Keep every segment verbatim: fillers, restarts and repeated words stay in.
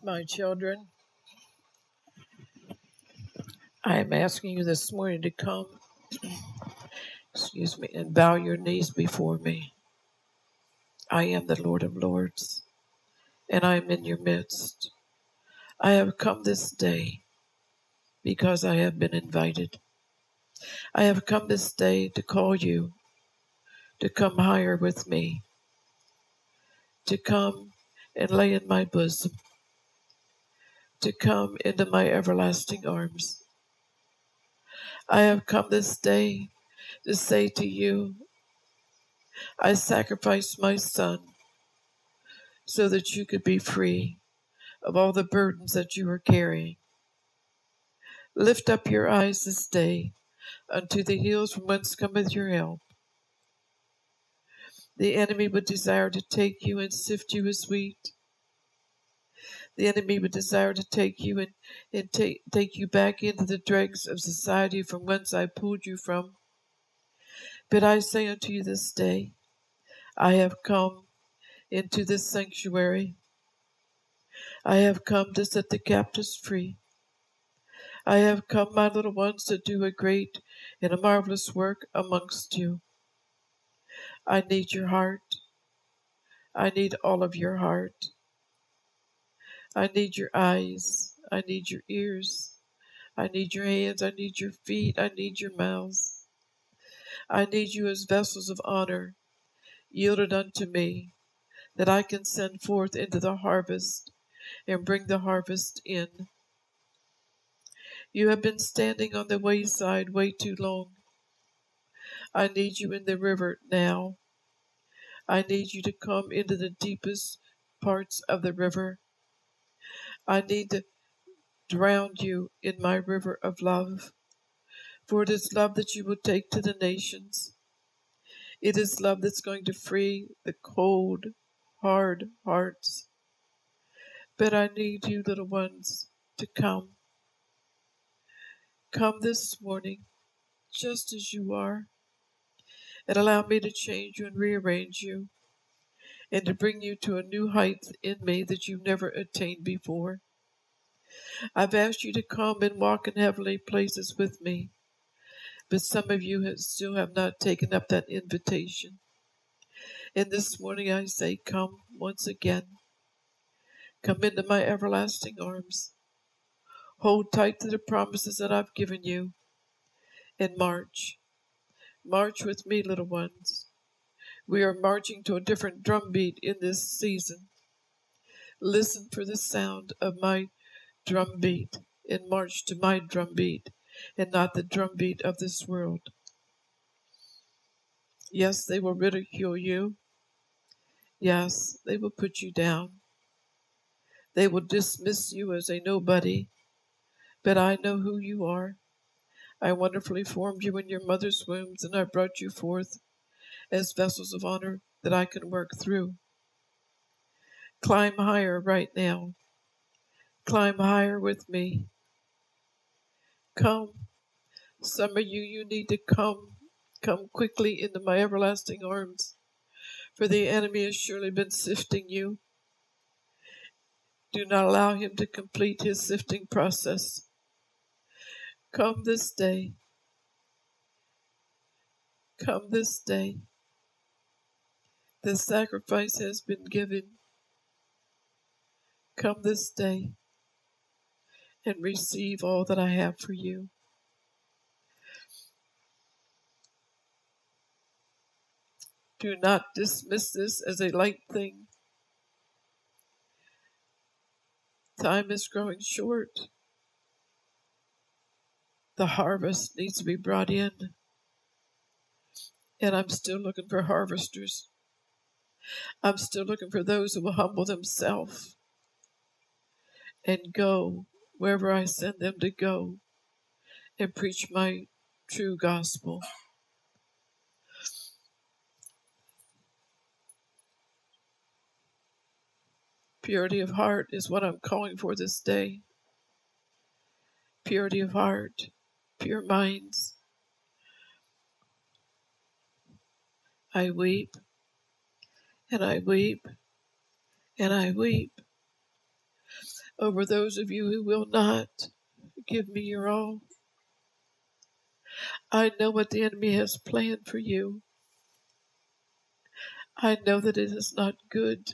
My children, I am asking you this morning to come, excuse me, and bow your knees before me. I am the Lord of Lords, and I am in your midst. I have come this day because I have been invited. I have come this day to call you to come higher with me, to come and lay in my bosom, to come into my everlasting arms. I have come this day to say to you, I sacrificed my son so that you could be free of all the burdens that you are carrying. Lift up your eyes this day unto the hills from whence cometh your help. The enemy would desire to take you and sift you as wheat. The enemy would desire to take you and, and take, take you back into the dregs of society from whence I pulled you from. But I say unto you this day, I have come into this sanctuary. I have come to set the captives free. I have come, my little ones, to do a great and a marvelous work amongst you. I need your heart. I need all of your heart. I need your eyes. I need your ears. I need your hands. I need your feet. I need your mouths. I need you as vessels of honor, yielded unto me, that I can send forth into the harvest and bring the harvest in. You have been standing on the wayside way too long. I need you in the river now. I need you to come into the deepest parts of the river. I need to drown you in my river of love. For it is love that you will take to the nations. It is love that's going to free the cold, hard hearts. But I need you, little ones, to come. Come this morning, just as you are, and allow me to change you and rearrange you, and to bring you to a new height in me that you've never attained before. I've asked you to come and walk in heavenly places with me, but some of you have still have not taken up that invitation. And this morning I say, come once again. Come into my everlasting arms. Hold tight to the promises that I've given you, and march. March with me, little ones. We are marching to a different drumbeat in this season. Listen for the sound of my drumbeat, and march to my drumbeat, and not the drumbeat of this world. Yes, they will ridicule you. Yes, they will put you down. They will dismiss you as a nobody. But I know who you are. I wonderfully formed you in your mother's wombs, and I brought you forth as vessels of honor that I can work through. Climb higher right now. Climb higher with me. Come. Some of you, you need to come. Come quickly into my everlasting arms, for the enemy has surely been sifting you. Do not allow him to complete his sifting process. Come this day. Come this day. The sacrifice has been given. Come this day and receive all that I have for you. Do not dismiss this as a light thing. Time is growing short. The harvest needs to be brought in. And I'm still looking for harvesters. I'm still looking for those who will humble themselves and go wherever I send them to go and preach my true gospel. Purity of heart is what I'm calling for this day. Purity of heart, pure minds. I weep, and I weep, and I weep. over those of you who will not give me your all. I know what the enemy has planned for you. I know that it is not good.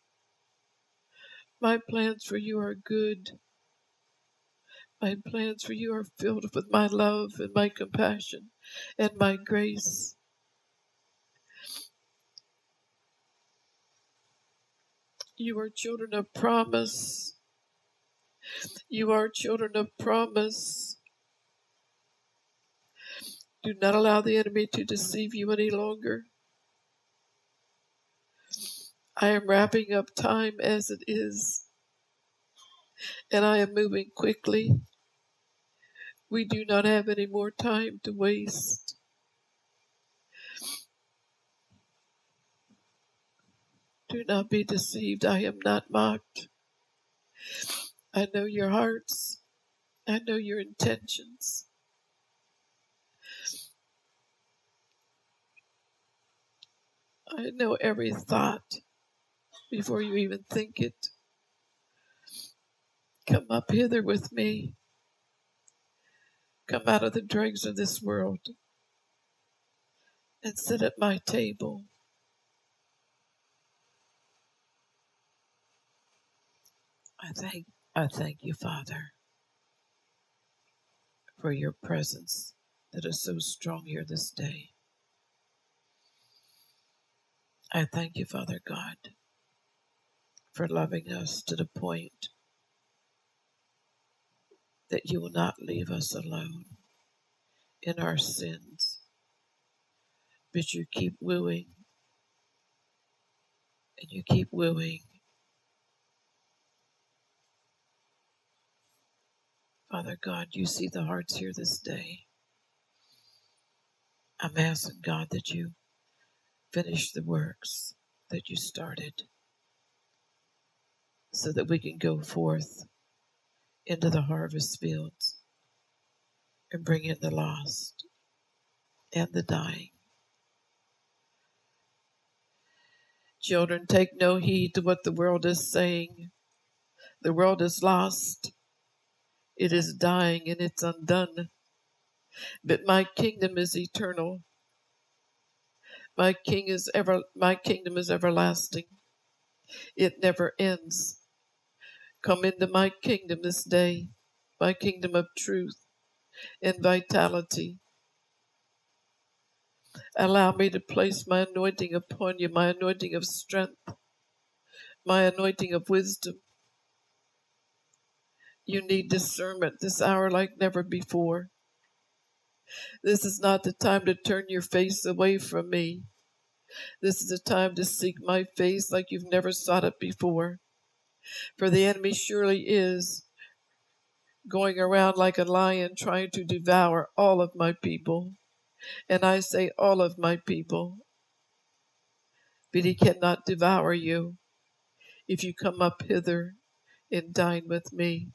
My plans for you are good. My plans for you are filled with my love and my compassion and my grace. You are children of promise. You are children of promise. Do not allow the enemy to deceive you any longer. I am wrapping up time as it is, and I am moving quickly. We do not have any more time to waste. Do not be deceived. I am not mocked. I know your hearts. I know your intentions. I know every thought before you even think it. Come up hither with me. Come out of the dregs of this world and sit at my table. I thank, I thank you, Father, for your presence that is so strong here this day. I thank you, Father God, for loving us to the point that you will not leave us alone in our sins, but you keep wooing and you keep wooing. Father God, you see the hearts here this day. I'm asking, God, that you finish the works that you started so that we can go forth into the harvest fields and bring in the lost and the dying. Children, take no heed to what the world is saying. The world is lost. It is dying and it's undone. But my kingdom is eternal. My king is ever my kingdom is everlasting. It never ends. Come into my kingdom this day, my kingdom of truth and vitality. Allow me to place my anointing upon you, my anointing of strength, my anointing of wisdom. You need discernment this hour like never before. This is not the time to turn your face away from me. This is the time to seek my face like you've never sought it before. For the enemy surely is going around like a lion trying to devour all of my people. And I say all of my people. But he cannot devour you if you come up hither and dine with me.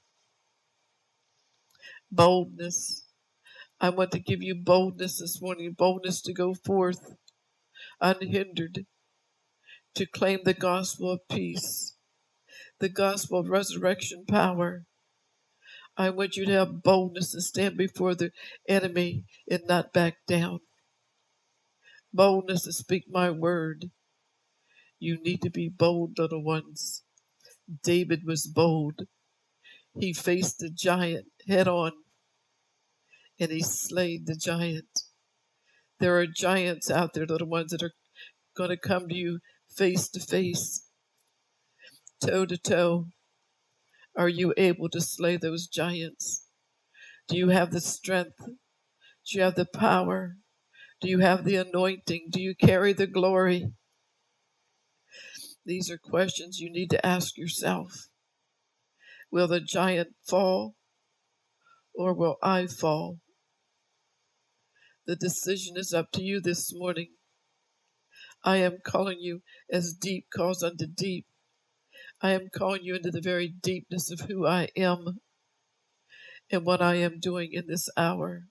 Boldness. I want to give you boldness this morning, boldness to go forth unhindered, to claim the gospel of peace, the gospel of resurrection power. I want you to have boldness to stand before the enemy and not back down. Boldness to speak my word. You need to be bold, little ones. David was bold. He faced the giant head on, and he slayed the giant. There are giants out there, little ones, that are going to come to you face to face, toe to toe. Are you able to slay those giants? Do you have the strength? Do you have the power? Do you have the anointing? Do you carry the glory? These are questions you need to ask yourself. Will the giant fall, or will I fall? The decision is up to you this morning. I am calling you as deep calls unto deep. I am calling you into the very deepness of who I am and what I am doing in this hour.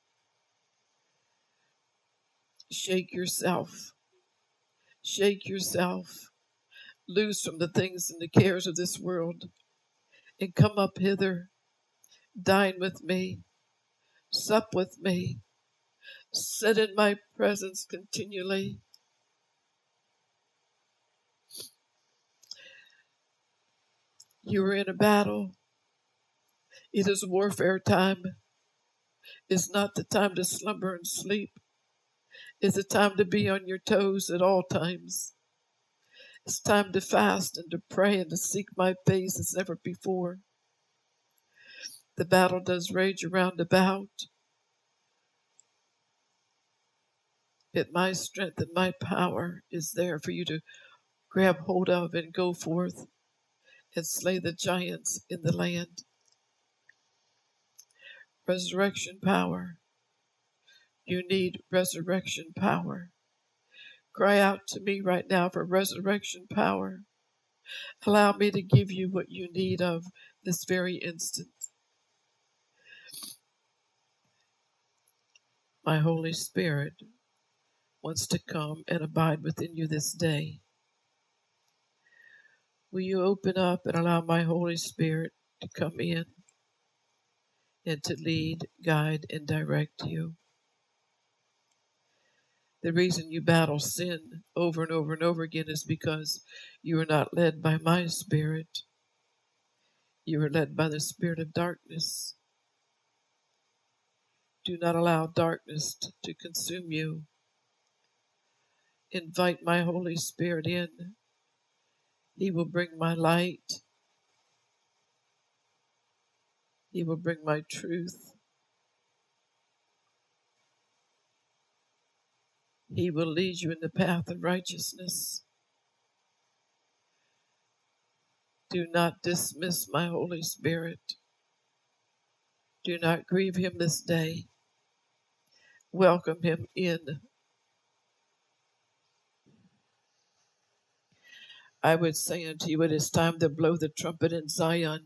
Shake yourself. Shake yourself. Loose from the things and the cares of this world and come up hither. Dine with me, sup with me, sit in my presence continually. You are in a battle. It is warfare time. It's not the time to slumber and sleep. It's a time to be on your toes at all times. It's time to fast and to pray and to seek my face as never before. The battle does rage around about, but my strength and my power is there for you to grab hold of and go forth and slay the giants in the land. Resurrection power. You need resurrection power. Cry out to me right now for resurrection power. Allow me to give you what you need of this very instant. My Holy Spirit wants to come and abide within you this day. Will you open up and allow my Holy Spirit to come in and to lead, guide, and direct you? The reason you battle sin over and over and over again is because you are not led by my spirit. You are led by the spirit of darkness. Do not allow darkness to consume you. Invite my Holy Spirit in. He will bring my light. He will bring my truth. He will lead you in the path of righteousness. Do not dismiss my Holy Spirit. Do not grieve him this day. Welcome him in. I would say unto you, it is time to blow the trumpet in Zion.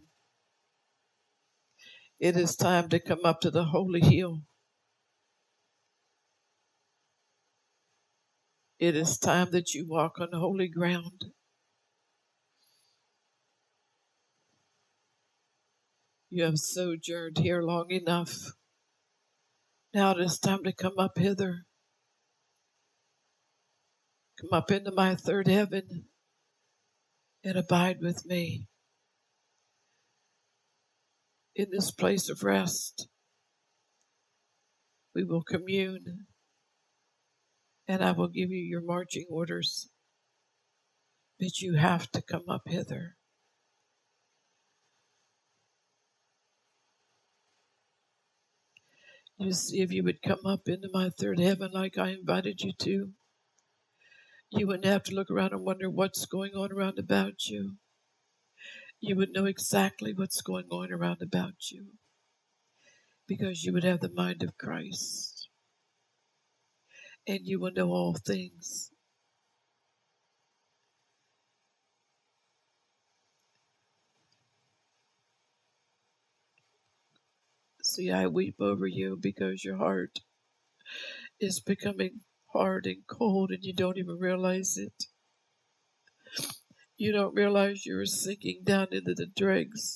It is time to come up to the holy hill. It is time that you walk on holy ground. You have sojourned here long enough. Now it is time to come up hither. Come up into my third heaven and abide with me in this place of rest. We will commune, and I will give you your marching orders. But you have to come up hither. You see, if you would come up into my third heaven like I invited you to, you wouldn't have to look around and wonder what's going on around about you. You would know exactly what's going on around about you because you would have the mind of Christ, and you will know all things. See, I weep over you because your heart is becoming hard and cold and you don't even realize it. You don't realize you're sinking down into the dregs.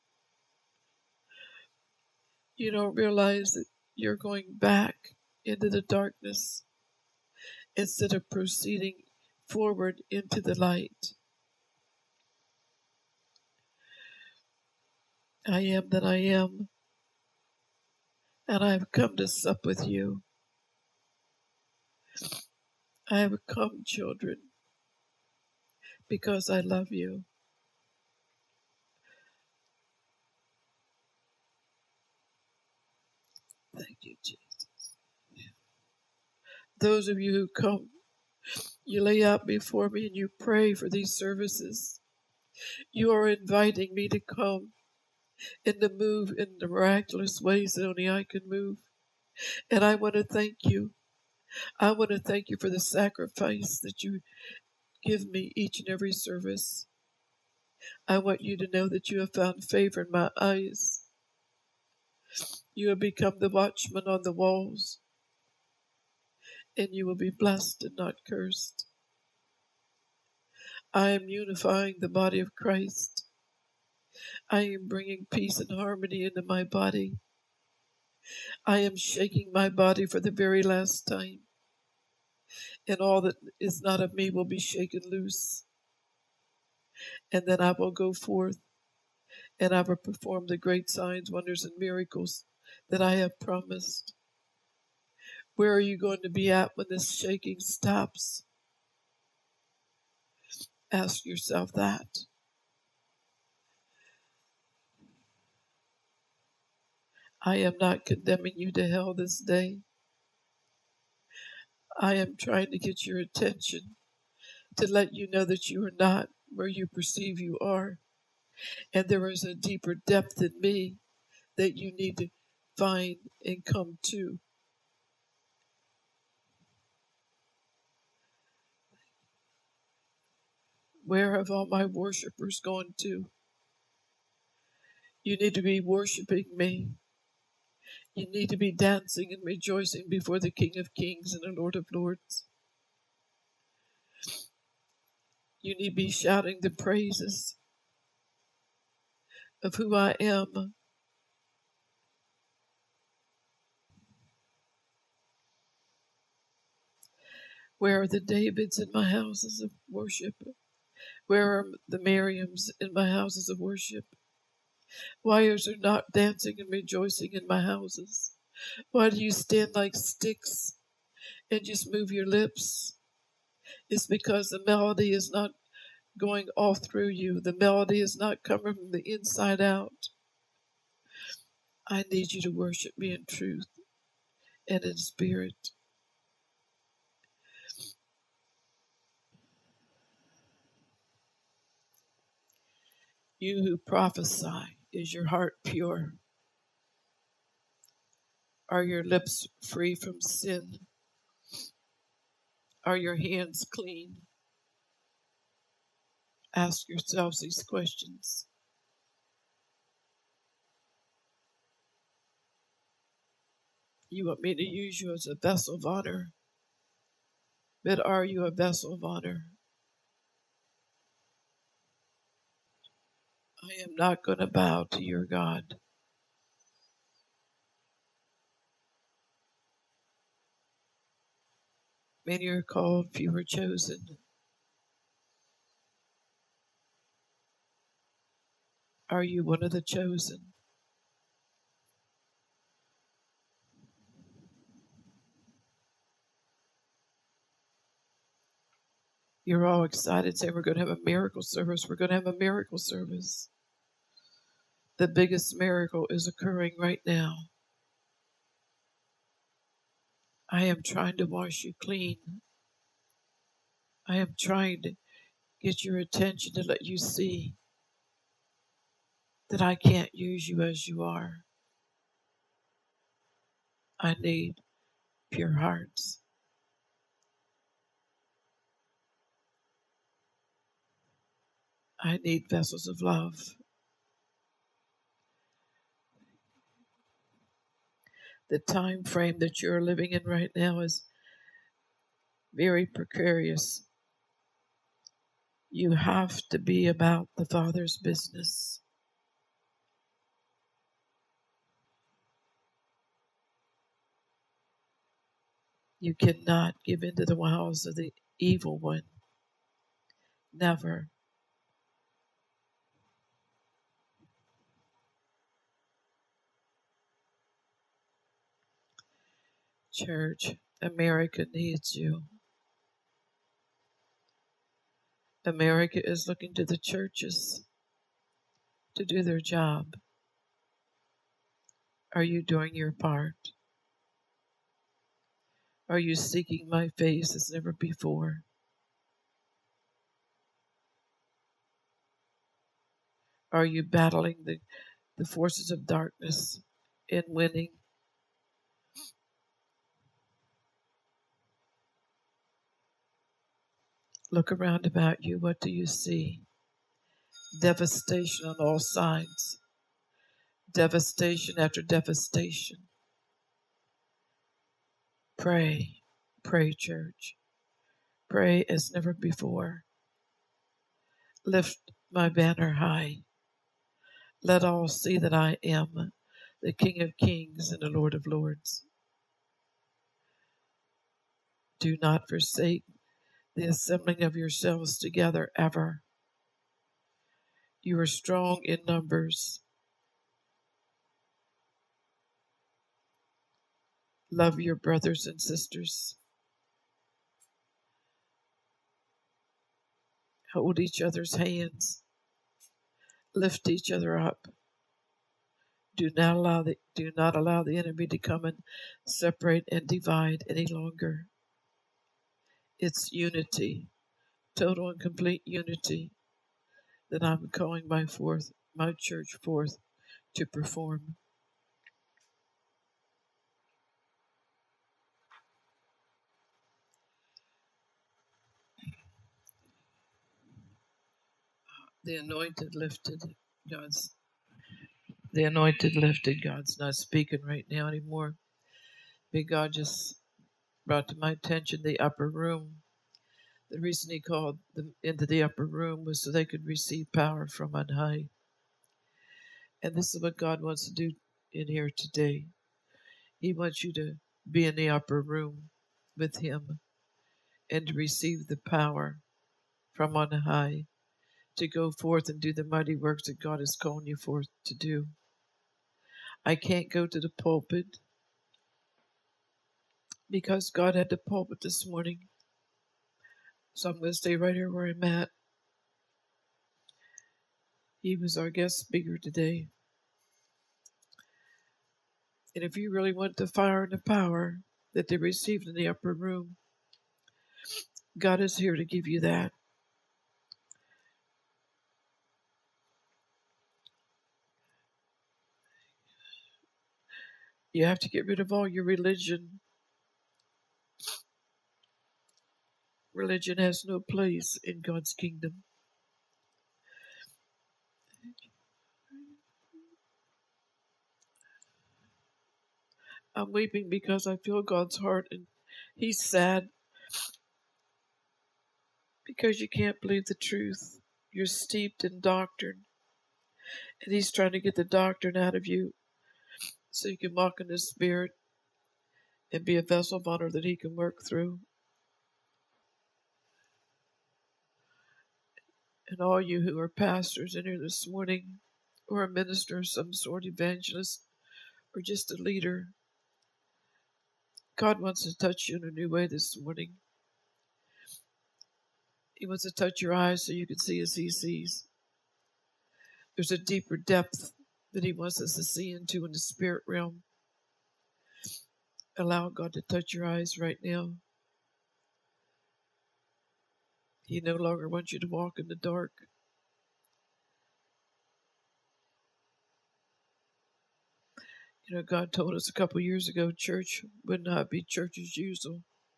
You don't realize that you're going back into the darkness instead of proceeding forward into the light. I am that I am, and I have come to sup with you. I have come, children, because I love you. Thank you, Jesus. Those of you who come, you lay out before me and you pray for these services. You are inviting me to come and to move in the miraculous ways that only I can move. And I want to thank you. I want to thank you for the sacrifice that you give me each and every service. I want you to know that you have found favor in my eyes. You have become the watchman on the walls, and you will be blessed and not cursed. I am unifying the body of Christ. I am bringing peace and harmony into my body. I am shaking my body for the very last time, and all that is not of me will be shaken loose. And then I will go forth, and I will perform the great signs, wonders, and miracles that I have promised. Where are you going to be at when this shaking stops? Ask yourself that. I am not condemning you to hell this day. I am trying to get your attention, to let you know that you are not where you perceive you are. And there is a deeper depth in me that you need to find and come to. Where have all my worshipers gone to? You need to be worshiping me. You need to be dancing and rejoicing before the King of Kings and the Lord of Lords. You need to be shouting the praises of who I am. Where are the Davids in my houses of worship? Where are the Miriams in my houses of worship? Why is there not dancing and rejoicing in my houses? Why do you stand like sticks and just move your lips? It's because the melody is not going all through you. The melody is not coming from the inside out. I need you to worship me in truth and in spirit. You who prophesy, is your heart pure? Are your lips free from sin? Are your hands clean? Ask yourselves these questions. You want me to use you as a vessel of honor, but are you a vessel of honor? I am not going to bow to your God. Many are called, few are chosen. Are you one of the chosen? You're all excited, say we're going to have a miracle service. We're going to have a miracle service. The biggest miracle is occurring right now. I am trying to wash you clean. I am trying to get your attention to let you see that I can't use you as you are. I need pure hearts. I need vessels of love. The time frame that you're living in right now is very precarious. You have to be about the Father's business. You cannot give in to the wiles of the evil one. Never. Church, America needs you. America is looking to the churches to do their job. Are you doing your part? Are you seeking my face as never before? Are you battling the, the forces of darkness and winning? Look around about you. What do you see? Devastation on all sides. Devastation after devastation. Pray. Pray, church. Pray as never before. Lift my banner high. Let all see that I am the King of Kings and the Lord of Lords. Do not forsake the assembling of yourselves together ever. You are strong in numbers. Love your brothers and sisters. Hold each other's hands. Lift each other up. Do not allow the, do not allow the enemy to come and separate and divide any longer. It's unity, total and complete unity, that I'm calling my forth, my church forth to perform. The anointed lifted. God's the anointed lifted. God's not speaking right now anymore. But God just brought to my attention the upper room. The reason he called them into the upper room was so they could receive power from on high. And this is what God wants to do in here today. He wants you to be in the upper room with him and to receive the power from on high to go forth and do the mighty works that God is calling you forth to do. I can't go to the pulpit because God had the pulpit this morning. So I'm going to stay right here where I'm at. He was our guest speaker today. And if you really want the fire and the power that they received in the upper room, God is here to give you that. You have to get rid of all your religion. Religion has no place in God's kingdom. I'm weeping because I feel God's heart, and he's sad because you can't believe the truth. You're steeped in doctrine, and he's trying to get the doctrine out of you so you can walk in the Spirit and be a vessel of honor that he can work through. And all you who are pastors in here this morning, or a minister of some sort, evangelist, or just a leader, God wants to touch you in a new way this morning. He wants to touch your eyes so you can see as he sees. There's a deeper depth that he wants us to see into in the spirit realm. Allow God to touch your eyes right now. He no longer wants you to walk in the dark. You know, God told us a couple years ago, church would not be church as usual.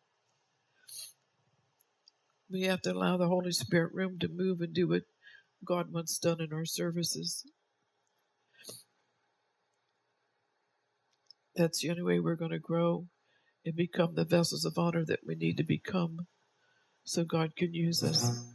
We have to allow the Holy Spirit room to move and do what God wants done in our services. That's the only way we're going to grow and become the vessels of honor that we need to become so God can use us.